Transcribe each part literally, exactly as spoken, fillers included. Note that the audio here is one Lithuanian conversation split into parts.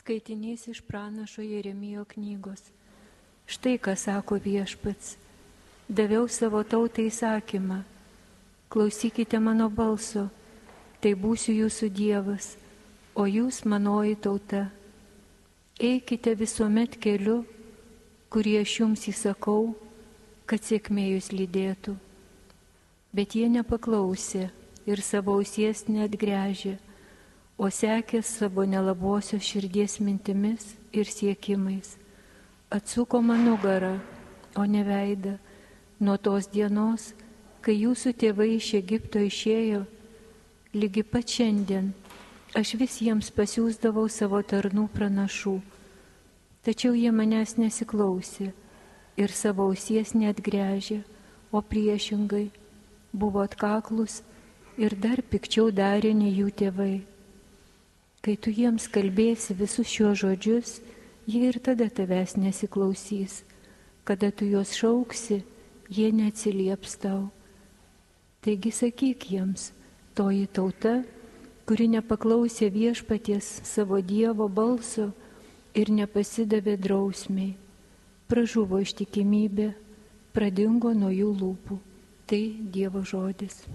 Skaitinys iš pranašo Jeremijo knygos. Štai ką sako Viešpats. Daviau savo tautai įsakymą. Klausykite mano balso, tai būsiu jūsų Dievas, o jūs manoji tauta. Eikite visuomet keliu, kurį aš jums įsakau, kad sėkmė jūs lydėtų. Bet jie nepaklausė ir savo ausies neatgręžė, o sekė savo nelabosios širdies mintimis ir siekimais. Atsuko man nugarą, o ne veidą, nuo tos dienos, kai jūsų tėvai iš Egipto išėjo, lygi pat šiandien aš vis jiems pasiųsdavau savo tarnų pranašų, tačiau jie manęs nesiklausė ir savo ausies neatgręžė, o priešingai buvo atkaklus ir dar pikčiau darė nei jų tėvai. Kai tu jiems kalbėsi visus šiuos žodžius, jie ir tada tavęs nesiklausys. Kada tu juos šauksi, jie neatsilieps tau. Taigi sakyk jiems, toji tauta, kuri nepaklausė Viešpaties savo Dievo balso ir nepasidavė drausmiai, pražuvo ištikimybė, pradingo nuo jų lūpų. Tai Dievo žodis.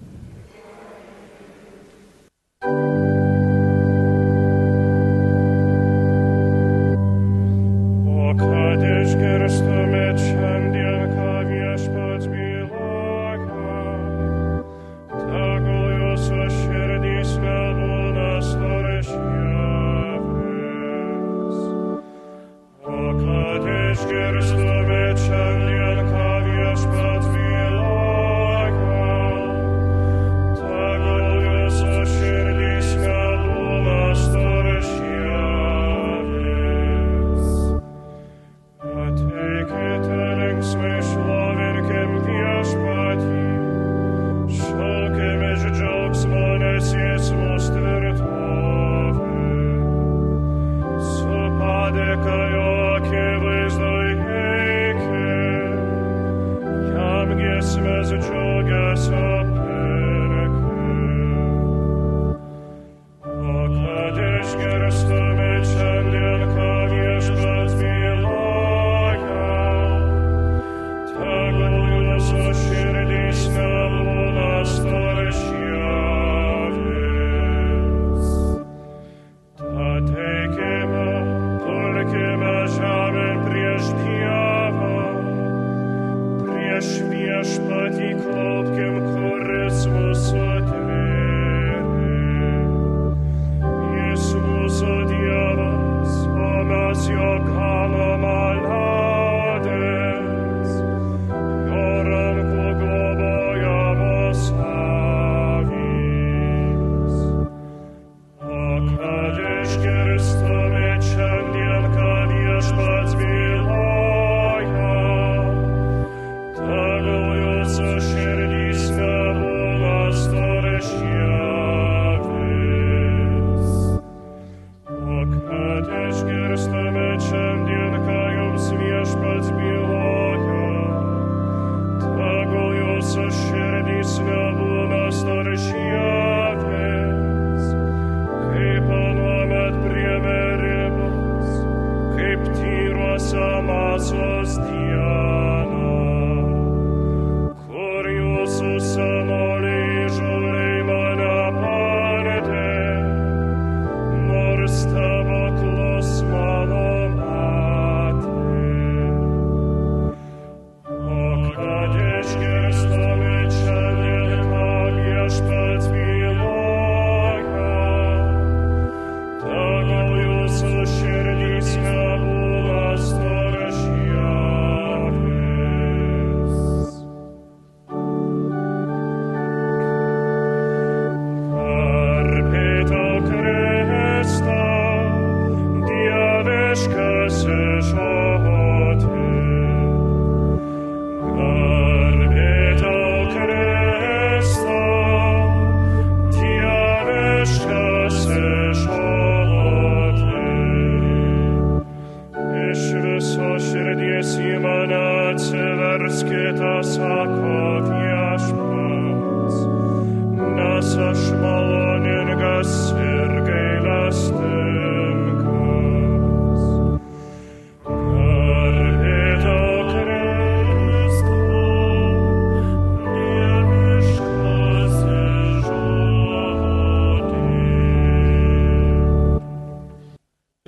Shirdis nebūna storašyje.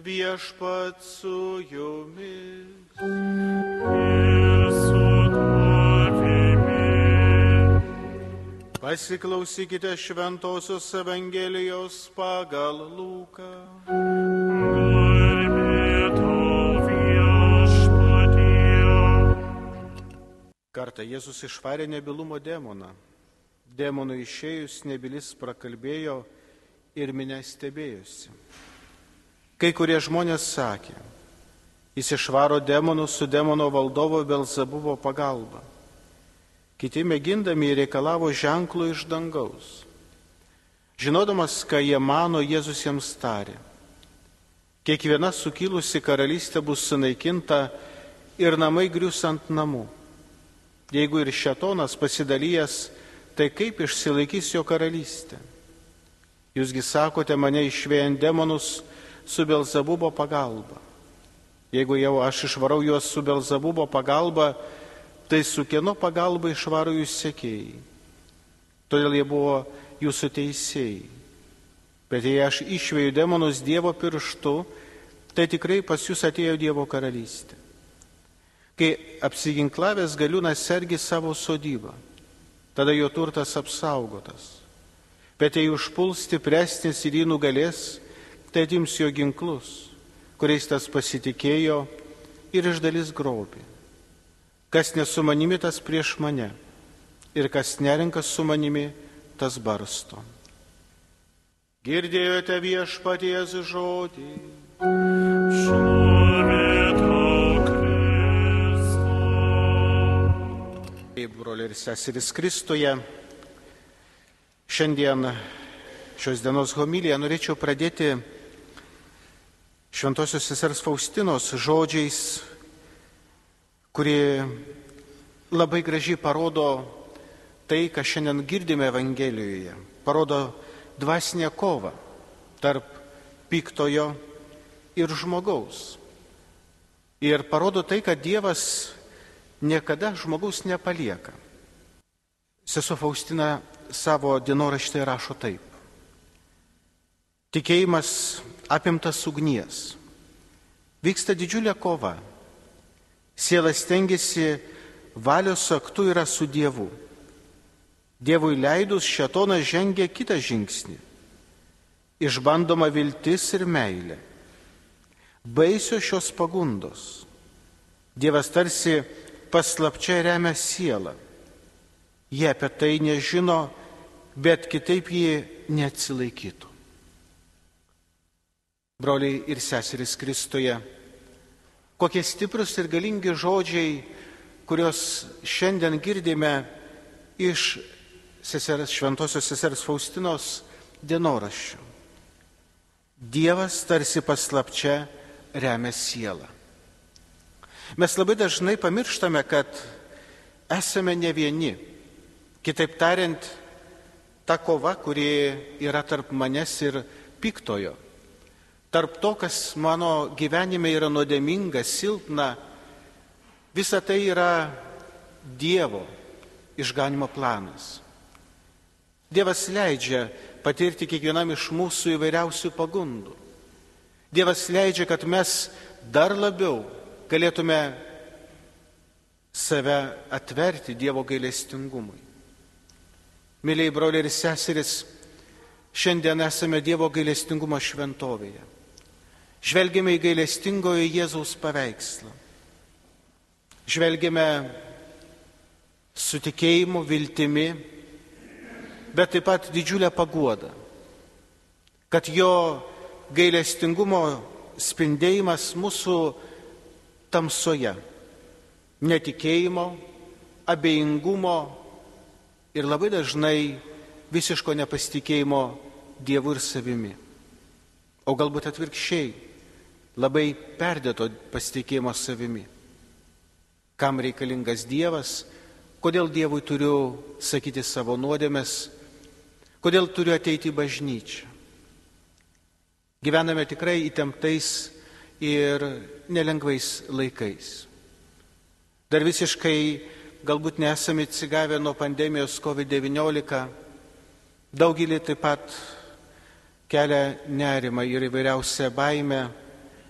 Viešpats su jumis. Ir su tavimi. Pasiklausykite Šventosios Evangelijos pagal Luką. Garbė tau, Viešpatie. Kartą Jėzus išvarė nebylumo demoną. Demonui išėjus nebylis prakalbėjo ir minia stebėjosi. Kai kurie žmonės sakė, jis išvaro demonus su demono valdovo Belzebubo pagalba. Kiti mėgindami reikalavo ženklų iš dangaus. Žinodamas, ką jie mano, Jėzus jiems tarė: kiekviena sukilusi karalystė bus sunaikinta ir namai grius ant namų. Jeigu ir šėtonas pasidalijęs, tai kaip išsilaikys jo karalystė? Jūsgi sakote, mane išvėjant demonus su Belzebubo pagalba. Jeigu jau aš išvarau juos su Belzebubo pagalba, tai su kieno pagalba išvaro jūs sekėjai? Todėl jie buvo jūsų teisėjai. Bet jei aš išvėju demonus Dievo pirštu, tai tikrai pas jūs atėjo Dievo karalystė. Kai apsiginklavęs galiūnas sergi savo sodybą, tada jo turtas apsaugotas. Bet jei užpuls stipresnis ir jį nugalės, tai atims jo ginklus, kuriais tas pasitikėjo, ir išdalis grobį. Kas ne su manimi, tas prieš mane, ir kas nerenka su manimi, tas barsto. Girdėjote Viešpaties žodį. Šlovė tau, Kristau. Broliai ir seserys Kristuje, šiandien šios dienos homiliją norėčiau pradėti Šventosios sesers Faustinos žodžiais, kurie labai gražiai parodo tai, ką šiandien girdime Evangelijoje. Parodo dvasinę kovą tarp piktojo ir žmogaus. Ir parodo tai, kad Dievas niekada žmogaus nepalieka. Sesuo Faustina savo dienoraštį rašo taip: tikėjimas apimtas ugnies. Vyksta didžiulė kova. Siela stengiasi valios aktu yra su Dievu. Dievui leidus šėtonas žengia kitą žingsnį. Išbandoma viltis ir meilė. Baisios šios pagundos. Dievas tarsi paslapčia remia sielą. Jie apie tai nežino, bet kitaip jie neatsilaikytų. Broliai ir seserys Kristuje, kokie stiprus ir galingi žodžiai, kuriuos šiandien girdime iš sesers, Šventosios sesers Faustinos dienoraščių. Dievas tarsi paslapčia remia sielą. Mes labai dažnai pamirštame, kad esame ne vieni. Kitaip tariant, ta kova, kuri yra tarp manęs ir piktojo, tarp to, kas mano gyvenime yra nuodėminga, silpna, visa tai yra Dievo išganimo planas. Dievas leidžia patirti kiekvienam iš mūsų įvairiausių pagundų. Dievas leidžia, kad mes dar labiau galėtume save atverti Dievo gailestingumui. Mėlyjei broliai ir seserys, šiandien esame Dievo gailestingumo šventovėje. Žvelgiame į gailestingojo Jėzaus paveikslą. Žvelgiame su tikėjimu, viltimi, bet taip pat didžiulę paguodą, kad jo gailestingumo spindėjimas mūsų tamsoje, netikėjimo, abejingumo ir labai dažnai visiško nepasitikėjimo Dievu ir savimi. O galbūt atvirkščiai, labai perdėto pasitikėjimo savimi. Kam reikalingas Dievas, kodėl Dievui turiu sakyti savo nuodėmes, kodėl turiu ateiti į bažnyčią. Gyvename tikrai įtemptais ir nelengvais laikais. Dar visiškai galbūt nesame atsigavę nuo pandemijos kovid devyniolika, daugelį taip pat kelia nerimą ir įvairiausią baimę,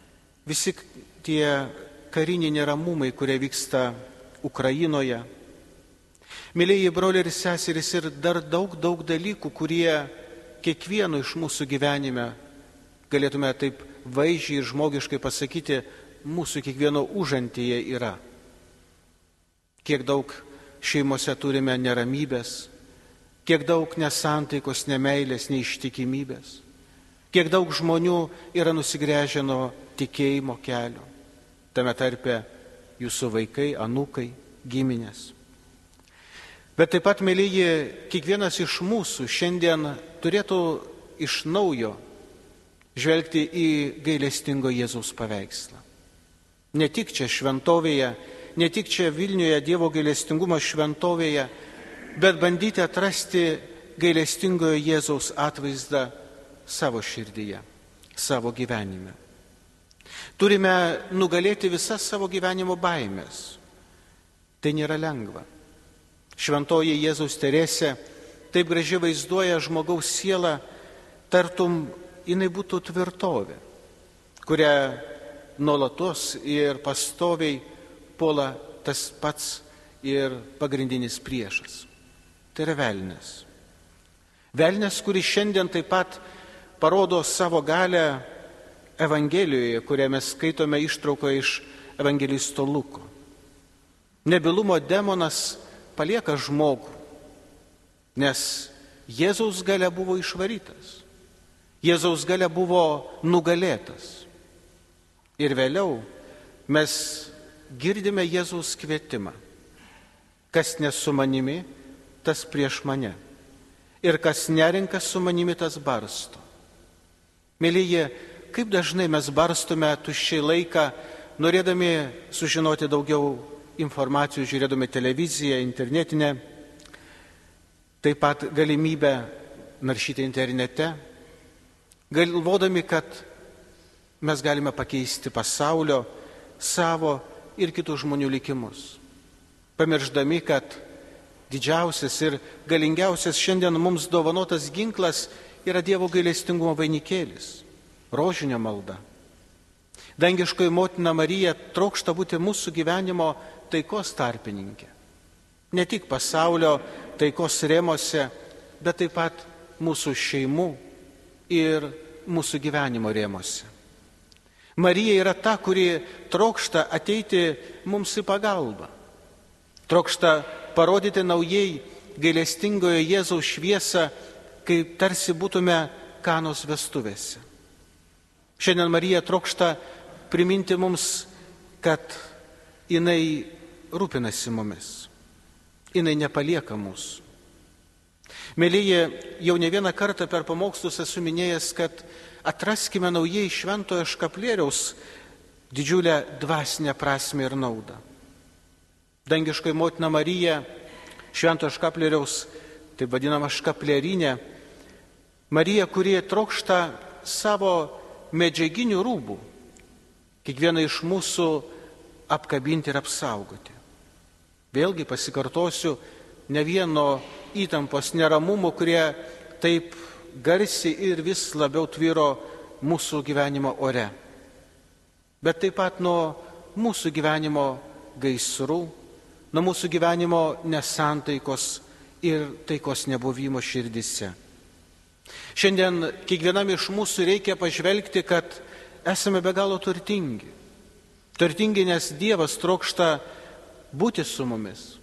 visi tie kariniai neramumai, kurie vyksta Ukrainoje. Mylėjai broliai ir seserys, ir dar daug, daug dalykų, kurie kiekvieno iš mūsų gyvenime, galėtume taip vaizdžiai ir žmogiškai pasakyti, mūsų kiekvieno užantyje yra. Kiek daug šeimose turime neramybės, kiek daug nesantaikos, nemeilės, neištikimybės, kiek daug žmonių yra nusigręžę nuo tikėjimo kelio, tame tarpe jūsų vaikai, anūkai, giminės. Bet taip pat, mėlyji, kiekvienas iš mūsų šiandien turėtų iš naujo žvelgti į gailestingo Jėzaus paveikslą. Ne tik čia šventovėje, ne tik čia Vilniuje Dievo gailestingumo šventovėje, bet bandyti atrasti gailestingojo Jėzaus atvaizdą savo širdyje, savo gyvenime. Turime nugalėti visas savo gyvenimo baimės. Tai nėra lengva. Šventoji Jėzaus Teresė taip gražiai vaizduoja žmogaus sielą, tartum jinai būtų tvirtovė, kurią nuolatos ir pastoviai puola tas pats ir pagrindinis priešas. Tai yra velnias. Velnias, kuris šiandien taip pat parodo savo galę Evangelijoje, kurią mes skaitome ištrauką iš evangelisto Luko. Nebylumo demonas palieka žmogų, nes Jėzaus galia buvo išvarytas. Jėzaus galia buvo nugalėtas. Ir vėliau mes girdime Jėzaus kvietimą. Kas ne su manimi, tas prieš mane. Ir kas nerinka su manimi, tas barsto. Mėlyje, kaip dažnai mes barstome tuščiai laiką, norėdami sužinoti daugiau informacijų, žiūrėdami televiziją, internetinę, taip pat galimybę naršyti internete, galvodami, kad mes galime pakeisti pasaulio, savo ir kitų žmonių likimus. Pamiršdami, kad didžiausias ir galingiausias šiandien mums dovanotas ginklas yra Dievo gailestingumo vainikėlis, rožinio malda. Dangiškoji motina Marija trokšta būti mūsų gyvenimo taikos tarpininkė. Ne tik pasaulio taikos rėmose, bet taip pat mūsų šeimų ir mūsų gyvenimo rėmose. Marija yra ta, kuri trokšta ateiti mums į pagalbą. Trokšta parodyti naujai gailestingojo Jėzaus šviesą, kaip tarsi būtume Kanos vestuvėse. Šiandien Marija trokšta priminti mums, kad jinai rūpinasi mumis. Jinai nepalieka mūsų. Mėlyje, jau ne vieną kartą per pamokslus esu minėjęs, kad atraskime naujai šventojo škaplieriaus didžiulę dvasinę prasmę ir naudą. Dangiškoji motina Marija, šventojo škaplieriaus, taip vadinama škaplierinė, Marija, kurie trokšta savo medžiaginių rūbų, kiekvieną iš mūsų apkabinti ir apsaugoti. Vėlgi pasikartosiu, ne vieno įtampos neramumų, kurie taip garsiai ir vis labiau tvyro mūsų gyvenimo ore. Bet taip pat nuo mūsų gyvenimo gaisrų, nuo mūsų gyvenimo nesantaikos ir taikos nebuvimo širdise. Šiandien kiekvienam iš mūsų reikia pažvelgti, kad esame be galo turtingi. Turtingi, nes Dievas trokšta būti su mumis.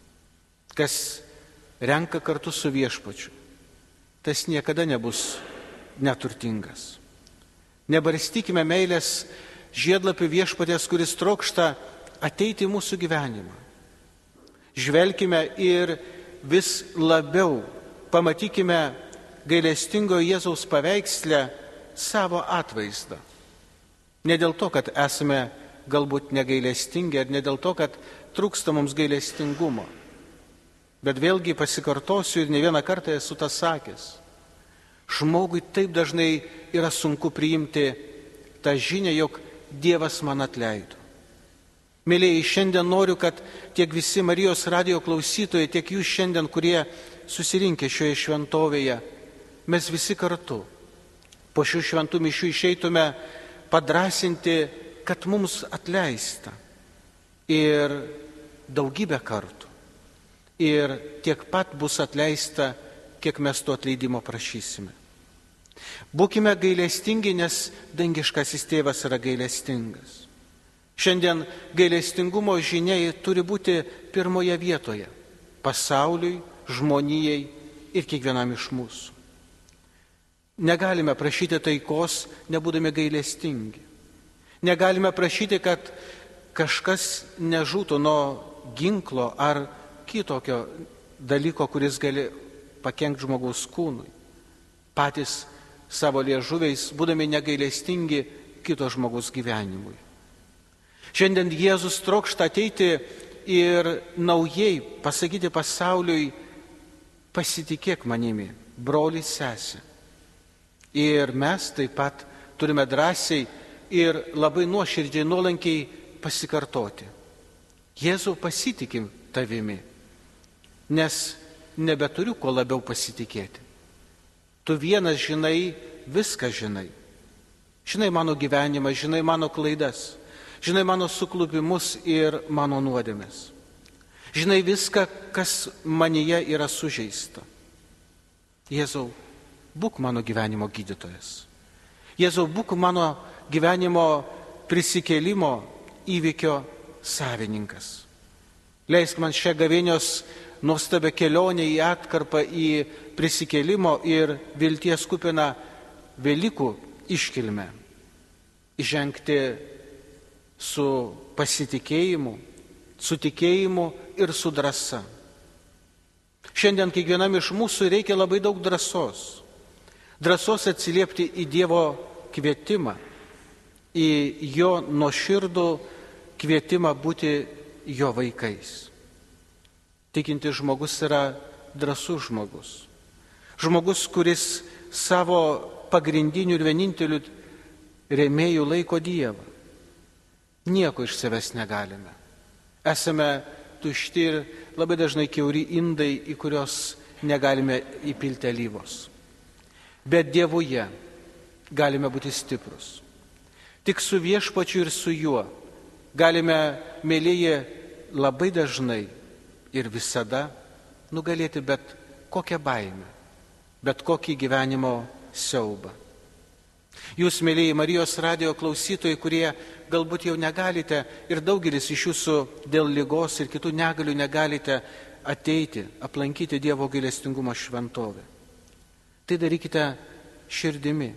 Kas renka kartu su viešpačiu, tas niekada nebus neturtingas. Nebarstykime meilės žiedlapių viešpaties, kuris trokšta ateiti į mūsų gyvenimą. Žvelkime ir vis labiau pamatykime gailestingojo Jėzaus paveikslę savo atvaizdą. Ne dėl to, kad esame galbūt negailestingi, ar ne dėl to, kad trūksta mums gailestingumo. Bet vėlgi pasikartosiu ir ne vieną kartą esu tą sakęs. Žmogui taip dažnai yra sunku priimti tą žinią, jog Dievas man atleido. Mėlyjei, šiandien noriu, kad tiek visi Marijos radijo klausytojai, tiek jūs šiandien, kurie susirinkę šioje šventovėje, mes visi kartu po šių šventų mišių išeitume padrasinti kad mums atleista ir daugybę kartų. Ir tiek pat bus atleista, kiek mes to atleidimo prašysime. Būkime gailestingi, nes dangiškasis tėvas yra gailestingas. Šiandien gailestingumo žiniai turi būti pirmoje vietoje - pasauliui, žmonijai ir kiekvienam iš mūsų. Negalime prašyti taikos, nebūdami gailestingi. Negalime prašyti, kad kažkas nežūtų nuo ginklo ar kitokio dalyko, kuris gali pakenkti žmogaus kūnui. Patys savo liežuviais, būdami negailestingi kito žmogaus gyvenimui. Šiandien Jėzus trokšta ateiti ir naujai pasakyti pasauliui: pasitikėk manimi, broli, sesė. Ir mes taip pat turime drąsiai ir labai nuoširdžiai, nuolankiai pasikartoti: Jėzau, pasitikim tavimi, nes nebeturiu ko labiau pasitikėti. Tu vienas žinai, viską žinai. Žinai mano gyvenimą, žinai mano klaidas, žinai mano suklupimus ir mano nuodėmes. Žinai viską, kas manyje yra sužeista. Jėzau, būk mano gyvenimo gydytojas. Jėzau, būk mano gyvenimo prisikėlimo įvykio savininkas. Leisk man šią gavėnios nuostabią kelionę į atkarpą, į prisikėlimo ir vilties kupiną Velykų iškilmę įžengti su pasitikėjimu, su tikėjimu ir su drąsa. Šiandien kiekvienam iš mūsų reikia labai daug drąsos. Drąsos atsiliepti į Dievo kvietimą, į jo nuoširdų kvietimą būti jo vaikais. Tikintis žmogus yra drąsus žmogus. Žmogus, kuris savo pagrindiniu ir vieninteliu rėmėjų laiko Dievą. Nieko iš savęs negalime. Esame tušti ir labai dažnai kiauri indai, į kurios negalime įpilti alyvos. Bet Dievuje galime būti stiprus. Tik su Viešpačiu ir su juo galime, mėlyje, labai dažnai ir visada nugalėti bet kokią baimę, bet kokį gyvenimo siaubą. Jūs, mėlyje Marijos radijo klausytojai, kurie galbūt jau negalite ir daugelis iš jūsų dėl ligos ir kitų negalių negalite ateiti, aplankyti Dievo gailestingumo šventovę. Tai darykite širdimi.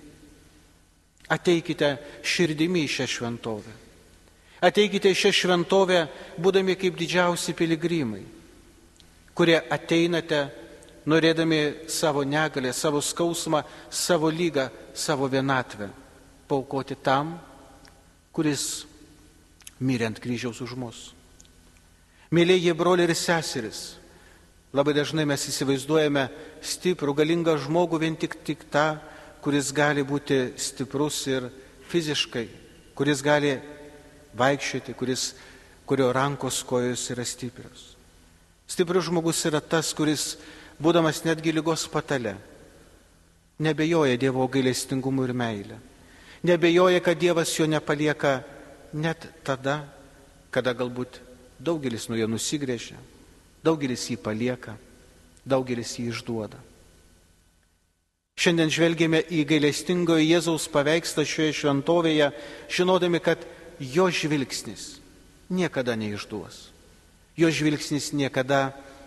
Ateikite širdimi į šią šventovę. Ateikite į šią šventovę, būdami kaip didžiausi piligrimai, kurie ateinate norėdami savo negalę, savo skausmą, savo lygą, savo vienatvę paaukoti tam, kuris mirė ant kryžiaus už mus. Mėlyje broliai ir seseris, labai dažnai mes įsivaizduojame stiprų, galingą žmogų vien tik, tik tą, kuris gali būti stiprus ir fiziškai, kuris gali vaikščioti, kuris, kurio rankos, kojos yra stiprios. Stiprus žmogus yra tas, kuris, būdamas netgi ligos patale, nebejoja Dievo gailestingumu ir meilę. Nebejoja, kad Dievas jo nepalieka net tada, kada galbūt daugelis nuo jo nusigręžia, daugelis jį palieka, daugelis jį išduoda. Šiandien žvelgėme į gailestingojo Jėzaus paveikslą šioje šventovėje, žinodami, kad jo žvilgsnis niekada neišduos. Jo žvilgsnis niekada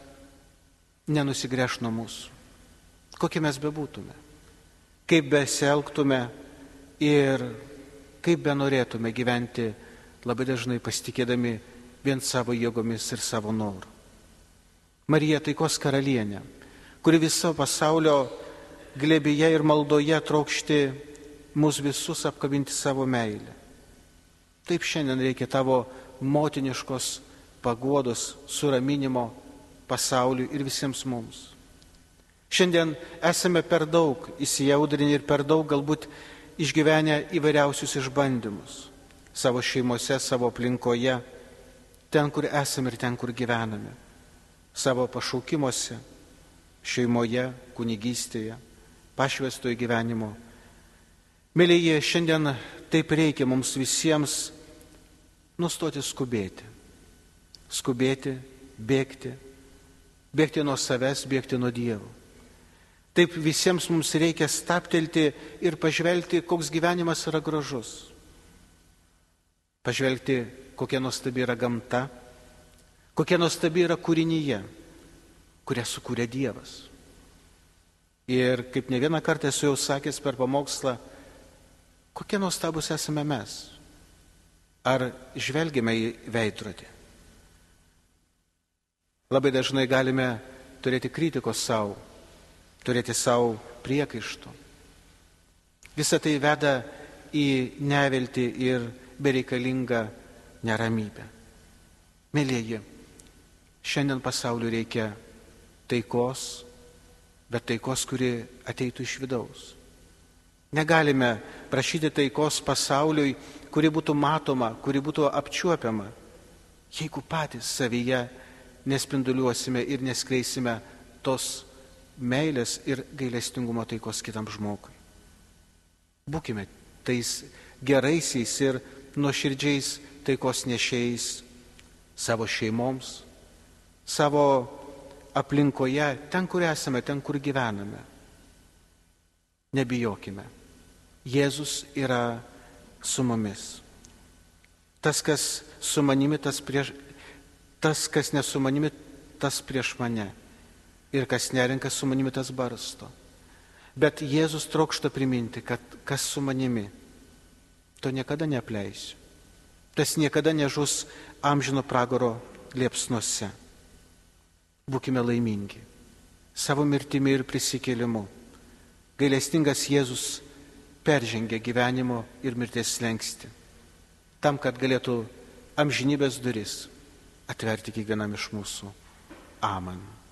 nenusigręš nuo mūsų. Kokie mes bebūtume, kaip besielgtume ir kaip benorėtume gyventi, labai dažnai pasitikėdami vien savo jėgomis ir savo noru. Marija taikos karalienė, kuri viso pasaulio glėbyje ir maldoje trokšti mus visus apkabinti savo meilę. Taip šiandien reikia tavo motiniškos paguodos, suraminimo pasauliui ir visiems mums. Šiandien esame per daug įsijaudrinę ir per daug galbūt išgyvenę įvairiausius išbandymus savo šeimose, savo aplinkoje, ten, kur esame ir ten, kur gyvename, savo pašaukimuose, šeimoje, kunigystėje, pašvęstojo gyvenimo. Mėlyje, šiandien taip reikia mums visiems nustoti skubėti. Skubėti, bėgti, bėgti nuo savęs, bėgti nuo Dievo. Taip visiems mums reikia stabtelti ir pažvelgti, koks gyvenimas yra gražus. Pažvelgti, kokia nuostabi yra gamta, kokia nuostabi yra kūrinyje, kurią sukūrė Dievas. Ir kaip ne vieną kartą esu jau sakęs per pamokslą, kokie nuostabus esame mes. Ar žvelgime į veidrodį? Labai dažnai galime turėti kritikos savo, turėti savo priekaištų. Visa tai veda į neviltį ir bereikalingą neramybę. Mėlyjeji, šiandien pasauliu reikia taikos, bet taikos, kuri ateitų iš vidaus. Negalime prašyti taikos pasauliui, kuri būtų matoma, kuri būtų apčiuopiama, jeigu patys savyje nespinduliuosime ir neskleisime tos meilės ir gailestingumo taikos kitam žmogui. Būkime tais geraisiais ir nuoširdžiais taikos nešėjais savo šeimoms, savo aplinkoje, ten, kur esame, ten, kur gyvename. Nebijokime. Jėzus yra su mumis. Tas, kas su manimi, tas, prieš, tas kas ne su manimi, tas prieš mane. Ir kas nerenka su manimi, tas barsto. Bet Jėzus trokšta priminti, kad kas su manimi, to niekada neapleisiu. Tas niekada nežus amžino pragaro liepsnuose. Būkime laimingi savo mirtimi ir prisikėlimu. Gailestingas Jėzus peržengė gyvenimo ir mirties slenkstį, tam, kad galėtų amžinybės duris atverti kiekvienam iš mūsų. Amen.